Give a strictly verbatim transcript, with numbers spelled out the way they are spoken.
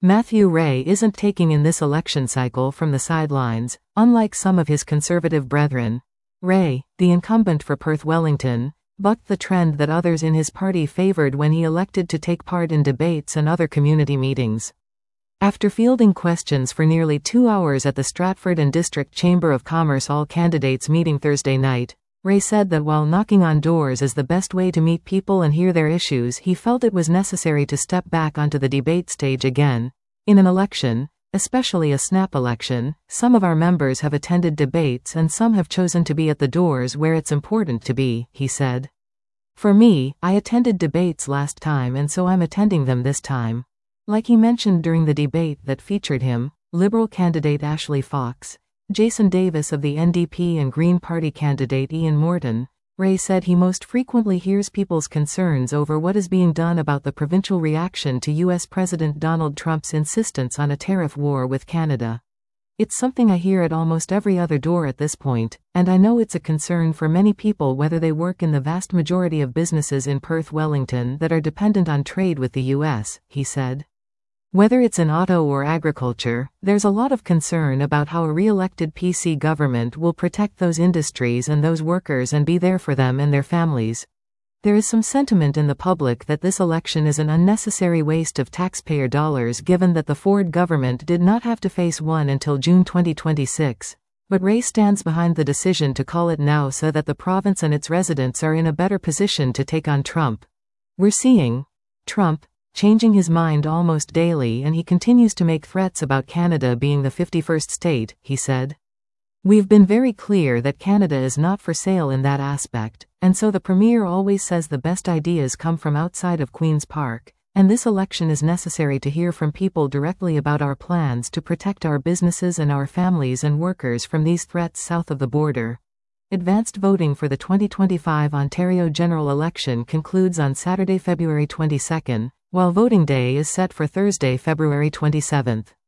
Matthew Ray isn't taking in this election cycle from the sidelines, unlike some of his conservative brethren. Ray, the incumbent for Perth Wellington, bucked the trend that others in his party favored when he elected to take part in debates and other community meetings. After fielding questions for nearly two hours at the Stratford and District Chamber of Commerce all-candidates meeting Thursday night, Ray said that while knocking on doors is the best way to meet people and hear their issues, he felt it was necessary to step back onto the debate stage again. In an election, especially a snap election, some of our members have attended debates and some have chosen to be at the doors where it's important to be, he said. For me, I attended debates last time and so I'm attending them this time. Like he mentioned during the debate that featured him, Liberal candidate Ashley Fox, Jason Davis of the N D P and Green Party candidate Ian Morton, Ray said he most frequently hears people's concerns over what is being done about the provincial reaction to U S President Donald Trump's insistence on a tariff war with Canada. It's something I hear at almost every other door at this point, and I know it's a concern for many people whether they work in the vast majority of businesses in Perth Wellington that are dependent on trade with the U S, he said. Whether it's in auto or agriculture, there's a lot of concern about how a re-elected P C government will protect those industries and those workers and be there for them and their families. There is some sentiment in the public that this election is an unnecessary waste of taxpayer dollars given that the Ford government did not have to face one until June twenty twenty-six, but Ray stands behind the decision to call it now so that the province and its residents are in a better position to take on Trump. We're seeing Trump changing his mind almost daily, and he continues to make threats about Canada being the fifty-first state, he said. We've been very clear that Canada is not for sale in that aspect, and so the Premier always says the best ideas come from outside of Queen's Park, and this election is necessary to hear from people directly about our plans to protect our businesses and our families and workers from these threats south of the border. Advanced voting for the twenty twenty-five Ontario general election concludes on Saturday, February twenty-second, while voting day is set for Thursday, February twenty-seventh.